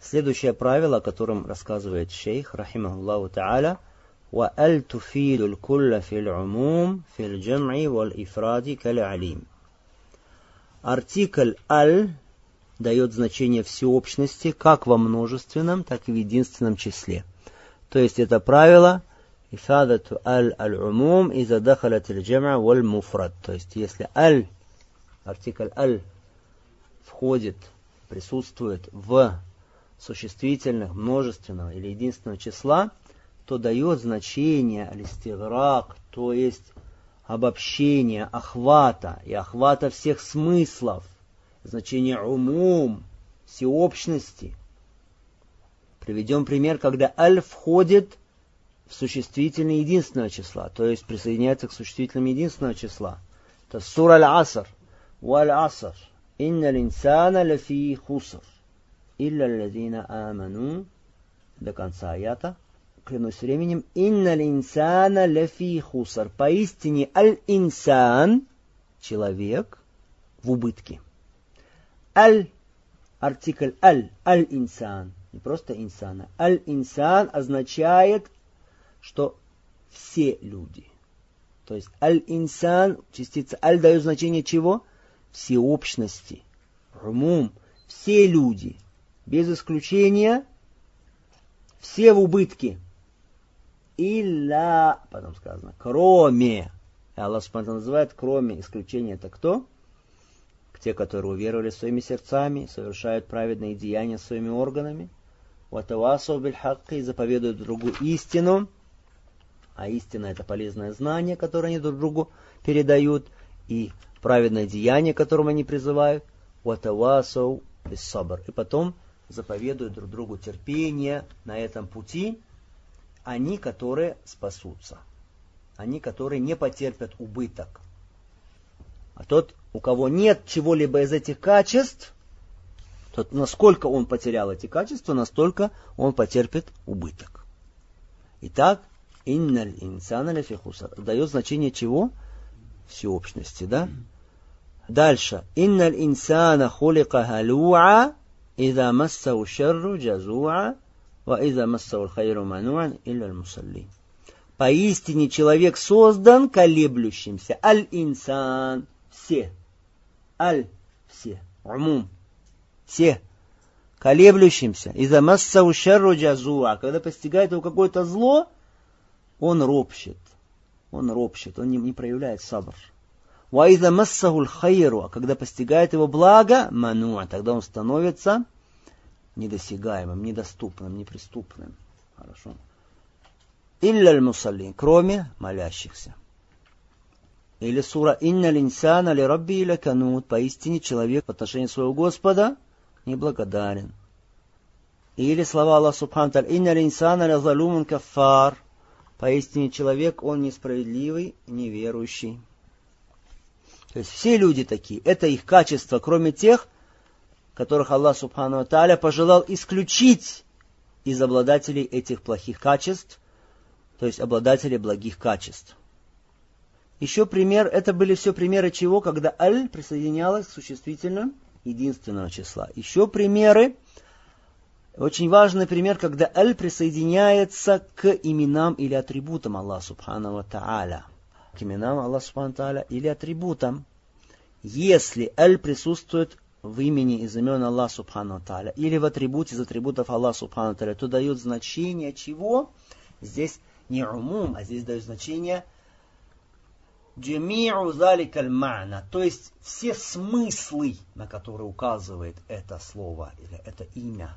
Следующее правило, о котором рассказывает шейх, рахимахуллаху та'аля, وَأَلْ تُفِيدُ الْكُلَّ فِي الْعُمُومِ فِي الْجَمْعِ وَالْإِفْرَادِ كَالْعَلِيمِ. Артикль «аль» дает значение всеобщности как во множественном, так и в единственном числе. То есть это правило «Ифадату аль-умум иза дахалат аль-джам'а валь-муфрад». То есть если «аль», артикль «аль» входит, присутствует в существительных множественного или единственного числа, то дает значение аль-истиграк, то есть обобщение, охвата и охвата всех смыслов, значение умум, всеобщности. Приведем пример, когда аль входит в существительное единственного числа, то есть присоединяется к существительным единственного числа. Это сура аль-аср, валь-аср, инна линсана лафи хуср, илля аллазина аману, до конца аята. Клянусь временем, инна линсана лафи хуср. Поистине аль-инсан, человек, в убытке. Аль, артикль аль, аль-инсан, не просто инсана. Аль-инсан означает, что все люди. То есть аль-инсан, частица аль дает значение чего? Всеобщности. Умум, все люди, без исключения, все в убытке. Илля, потом сказано, кроме. Аллах Субхану называет кроме, исключения это кто? Те, которые уверовали своими сердцами, совершают праведные деяния своими органами, ватавасау биль-хакки, и заповедуют другу истину, а истина это полезное знание, которое они друг другу передают, и праведное деяние, к которому они призывают, ватавасау бис-сабр, и потом заповедуют друг другу терпение на этом пути, они, которые спасутся, они, которые не потерпят убыток. А тот, у кого нет чего-либо из этих качеств, тот, насколько он потерял эти качества, настолько он потерпит убыток. Итак, инналь инсана лафи хуср дает значение чего? Всеобщности, да? Дальше. Инналь инсана хулика галуа, иза массау шарру джазуа, ва иза массау хайру мануан, илля аль-мусалли. Поистине человек создан колеблющимся. Аль-инсан. Все. Аль. Все. Умум. Все. Колеблющимся. Иза массау шарру джазуа. Когда постигает его какое-то зло, он ропщет. Он ропщет. Он не проявляет сабр. Ва иза массаху аль-хайру. А когда постигает его благо, мануа. Тогда он становится недосягаемым, недоступным, неприступным. Хорошо. Илля аль-мусаллин, кроме молящихся. Или сура «Инна линсана ли рабби лаканут», поистине человек в отношении своего Господа неблагодарен. Или слова Аллаха субхану та'аля «Инна линсана ли залумун каффар», поистине человек, он несправедливый, неверующий. То есть все люди такие, это их качества, кроме тех, которых Аллах субхану та'аля пожелал исключить из обладателей этих плохих качеств, то есть обладатели благих качеств. Еще пример, это были все примеры чего, когда аль присоединялась к существительным единственного числа. Еще примеры, очень важный пример, когда аль присоединяется к именам или атрибутам Аллаха субхану та'аля. К именам Аллаха субхану та'аля или атрибутам. Если аль присутствует в имени из имен Аллаха субхану та'аля или в атрибуте из атрибутов Аллаха субхану та'аля, то дает значение чего? Здесь не умум, а здесь дает значение джами'у залика аль-ма'на, то есть все смыслы, на которые указывает это слово или это имя.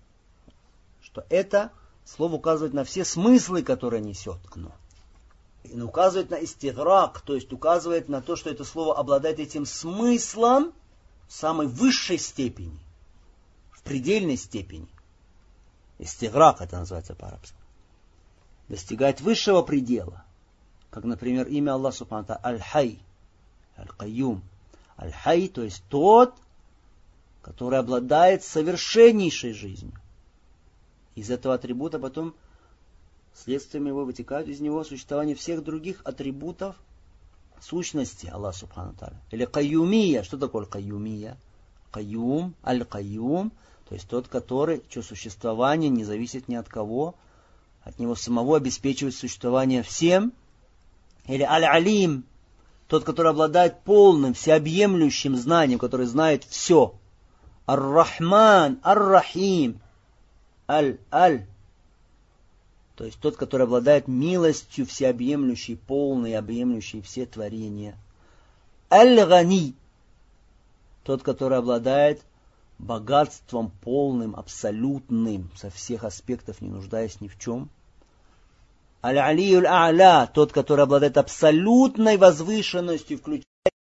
Что это слово указывает на все смыслы, которые несет оно. И указывает на истиграк, то есть указывает на то, что это слово обладает этим смыслом в самой высшей степени, в предельной степени. Истиграк это называется по-арабски. Достигает высшего предела. Как, например, имя Аллаха субхану та'аля Аль-Хай, Аль-Кайюм. Аль-Хай, то есть тот, который обладает совершеннейшей жизнью. Из этого атрибута потом следствием его вытекают из него существование всех других атрибутов сущности Аллаха субхану та'аля. Или Кайюмия. Что такое Кайюмия? Кайюм, Аль-Кайюм, То есть тот, чье существование не зависит ни от кого, от него самого обеспечивает существование всем. Или аль-алим, тот, который обладает полным, всеобъемлющим знанием, который знает все. Ар-Рахман, Ар-Рахим, Аль-Аль. То есть тот, который обладает милостью всеобъемлющей, полной, объемлющей все творения. Аль-Гани, тот, который обладает богатством полным, абсолютным, со всех аспектов, не нуждаясь ни в чем. Аль-Алиюль А'ля, тот, который обладает абсолютной возвышенностью, включая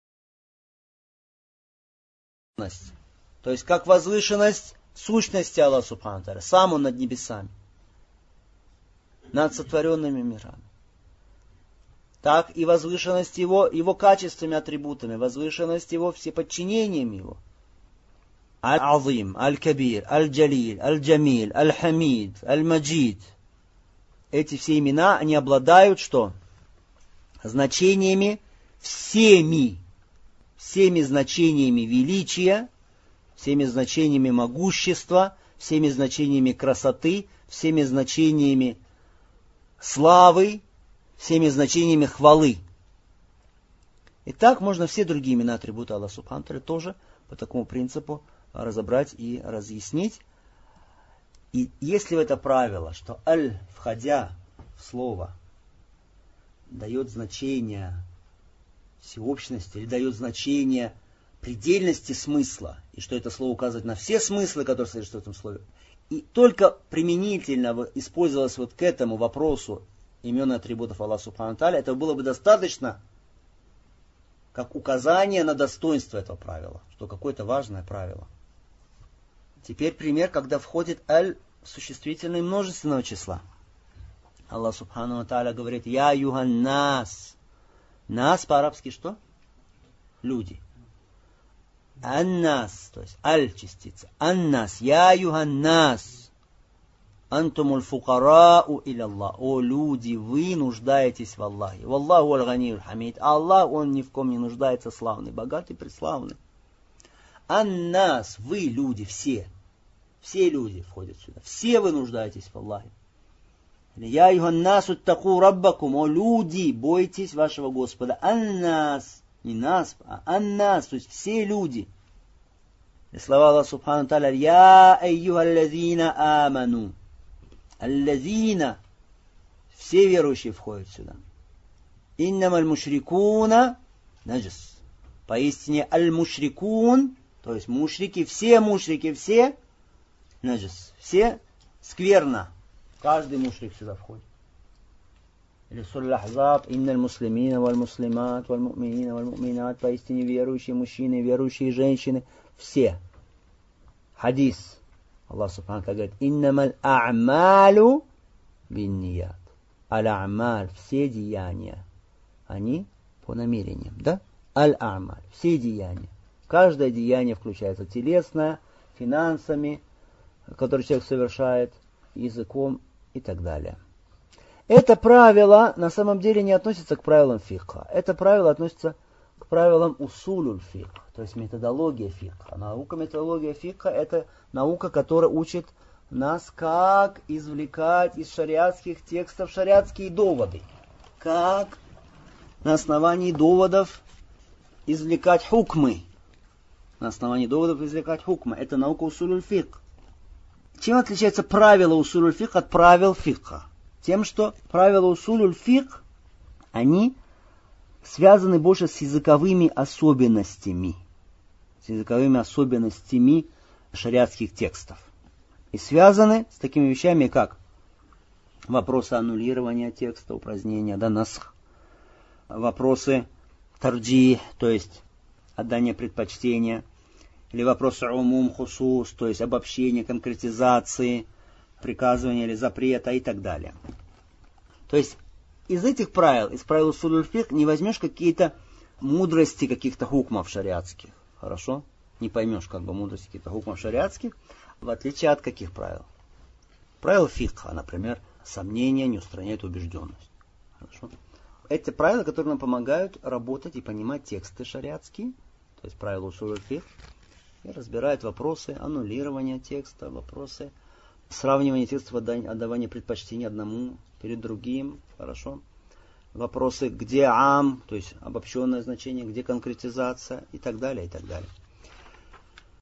то есть как возвышенность сущности Аллаха Субхану ва Тааля. Сам Он над небесами, над сотворенными мирами. Так и возвышенность Его качествами, атрибутами, возвышенность Его всеподчинением Его. Аль-Азим, Аль-Кабир, Аль-Джалиль, Аль-Джамиль, Аль-Хамид, Аль-Маджид. Эти все имена, они обладают что? Значениями всеми значениями величия, всеми значениями могущества, всеми значениями красоты, всеми значениями славы, всеми значениями хвалы. И так можно все другие имена, атрибуты Аллаха Субхану ва Тааля тоже по такому принципу разобрать и разъяснить. И если в это правило, что аль, входя в слово, дает значение всеобщности или дает значение предельности смысла, и что это слово указывает на все смыслы, которые содержатся в этом слове, и только применительно использовалось вот к этому вопросу имен и атрибутов Аллаха Субхану ва Тааля, этого было бы достаточно как указание на достоинство этого правила, что какое-то важное правило. Теперь пример, когда входит аль в существительное множественного числа. Аллах Субхану ва Тааля говорит: Я юханнас. Нас по-арабски что? Люди. Аннас, то есть аль частица. Аннас, я юханнас. Антумуль фукарау иля Аллах. О люди, вы нуждаетесь в Аллахе. Валлаху аль-ганиюль хамид. Аллах, Он ни в ком не нуждается, славный, богатый, преславный. Аннас, вы люди, все. Все люди входят сюда. Все вы нуждаетесь в Аллахе. Я юханнасу аттаку раббакум. О люди, бойтесь вашего Господа. Аннас, не нас, а аннас, то есть все люди. И слова Аллаха Субхану ва Тааля: Я айюхаллазина аману. Аллазина, все верующие входят сюда. Иннамаль мушрикуна наджис. Поистине аль-мушрикун, то есть мушрики, все наджис, все скверно. Каждый мушрик сюда входит. Или сурah Ахзаб: Инналь муслимина валь муслимат валь му'минина валь му'минат. Поистине верующие мужчины, верующие женщины, все. Хадис. Аллах Субхану ва Тааля говорит: Иннамаль а'малу бинният. Аль-а'маль, все деяния, они по намерениям, да? Аль-а'маль, все деяния. Каждое деяние включается телесное, финансами, которые человек совершает, языком и так далее. Это правило на самом деле не относится к правилам фикха. Это правило относится к правилам усулюль фикх, то есть методология фикха. Наука методология фикха — это наука, которая учит нас, как извлекать из шариатских текстов шариатские доводы. Как на основании доводов извлекать хукмы. На основании доводов извлекать хукмы. Это наука усулюль фикх. Чем отличается правило усулюль фикх от правил фикха? Тем, что правила усулюль фикх, они связаны больше с языковыми особенностями. С языковыми особенностями шариатских текстов. И связаны с такими вещами, как вопросы аннулирования текста, упразднения, да, насх. Вопросы тарджи, то есть отдание предпочтения. Или вопросы умум хусус, то есть обобщение, конкретизации, приказывания или запрета и так далее. То есть из этих правил, из правил усулюль фикх, не возьмешь какие-то мудрости каких-то хукмов шариатских. Хорошо? Не поймешь как бы мудрости каких-то хукмов шариатских, в отличие от каких правил? Правил фикха, например, сомнения не устраняют убежденность. Хорошо? Эти правила, которые нам помогают работать и понимать тексты шариатские, то есть правила усулюль фикх. и разбирает вопросы аннулирования текста, вопросы сравнивания текстов, отдавания предпочтения одному перед другим, хорошо. Вопросы, где ам, то есть обобщенное значение, где конкретизация и так далее, и так далее.